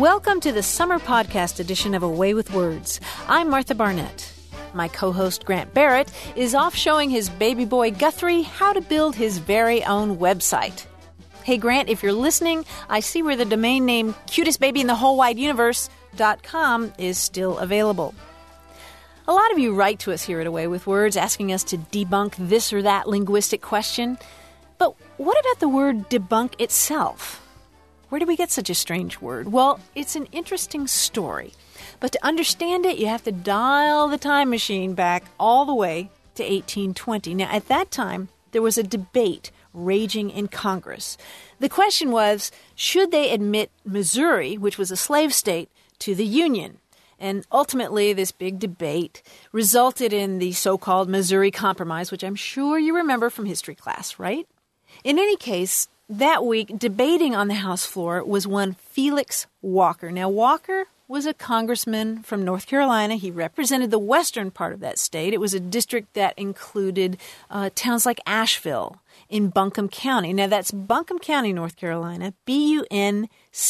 Welcome to the summer podcast edition of Away with Words. I'm Martha Barnett. My co-host Grant Barrett is off showing his baby boy Guthrie how to build his very own website. Hey Grant, if you're listening, I see where the domain name cutestbabyinthewholewideuniverse.com is still available. A lot of you write to us here at Away with Words asking us to debunk this or that linguistic question. But what about the word debunk itself? Where did we get such a strange word? Well, it's an interesting story. But to understand it, you have to dial the time machine back all the way to 1820. Now, at that time, there was a debate raging in Congress. The question was, should they admit Missouri, which was a slave state, to the Union? And ultimately, this big debate resulted in the so-called Missouri Compromise, which I'm sure you remember from history class, right? In any case, that week, debating on the House floor was one Felix Walker. Now, Walker was a congressman from North Carolina. He represented the western part of that state. It was a district that included towns like Asheville in Buncombe County. Now, that's Buncombe County, North Carolina, Buncombe.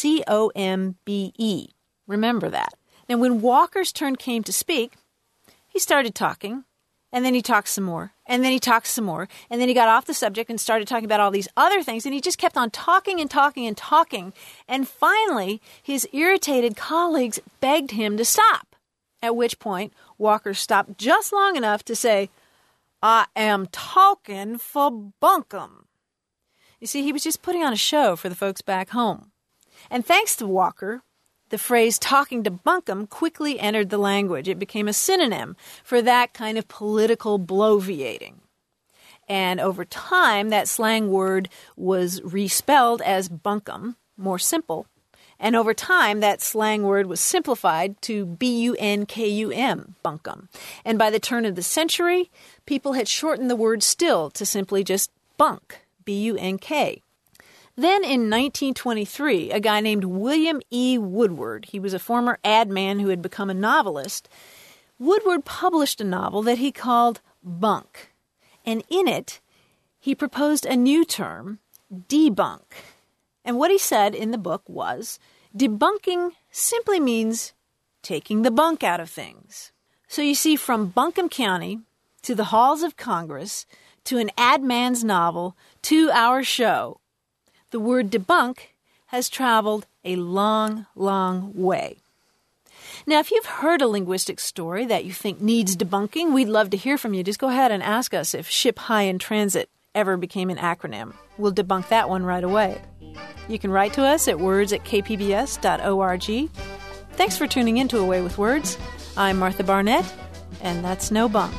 Remember that. Now, when Walker's turn came to speak, he started talking, and then he talked some more, and then he talked some more, and then he got off the subject and started talking about all these other things, and he just kept on talking and talking and talking, and finally, his irritated colleagues begged him to stop, at which point Walker stopped just long enough to say, "I am talking for Buncombe." You see, he was just putting on a show for the folks back home. And thanks to Walker, the phrase talking to Buncombe quickly entered the language. It became a synonym for that kind of political bloviating. And over time, that slang word was respelled as Buncombe, more simple. And over time, that slang word was simplified to B-U-N-K-U-M, Buncombe. And by the turn of the century, people had shortened the word still to simply just Bunk, B-U-N-K. Then in 1923, a guy named William E. Woodward, he was a former ad man who had become a novelist, Woodward published a novel that he called Bunk. And in it, he proposed a new term, debunk. And what he said in the book was, debunking simply means taking the bunk out of things. So you see, from Buncombe County to the halls of Congress to an ad man's novel to our show, the word debunk has traveled a long, long way. Now, if you've heard a linguistic story that you think needs debunking, we'd love to hear from you. Just go ahead and ask us if Ship High in Transit ever became an acronym. We'll debunk that one right away. You can write to us at words@kpbs.org. Thanks for tuning in to Away with Words. I'm Martha Barnett, and that's no bunk.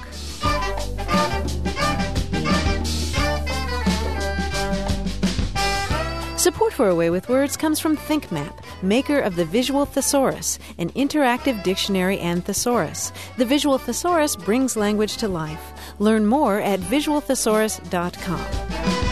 Support for Away with Words comes from ThinkMap, maker of the Visual Thesaurus, an interactive dictionary and thesaurus. The Visual Thesaurus brings language to life. Learn more at visualthesaurus.com.